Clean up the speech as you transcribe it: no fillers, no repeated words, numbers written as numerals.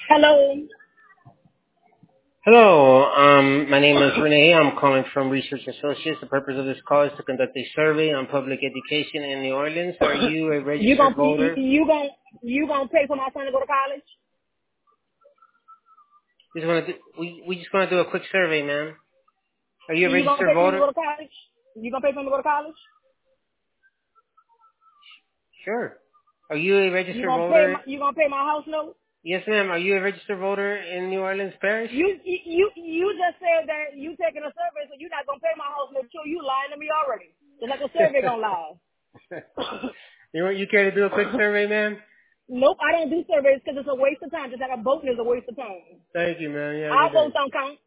Hello. Hello, my name is Renee. I'm calling from Research Associates. The purpose of this call is to conduct a survey on public education in New Orleans. Are you a you registered gonna voter? you gonna pay for my son to go to college? We just want to do a quick survey, ma'am. Are you a You gonna registered pay for him to voter? go to college? You gonna pay for him to go to college? Sure. Are you a registered voter? You gonna pay my house note? Yes, ma'am. Are you a registered voter in New Orleans Parish? You just said that you taking a survey, so you're not gonna pay my house note. So you lying to me already. Just like a survey gonna lie. You care to do a quick survey, ma'am? Nope, I don't do surveys because it's a waste of time. Just like a voting is a waste of time. Thank you, ma'am. You have a Our good day. votes don't count.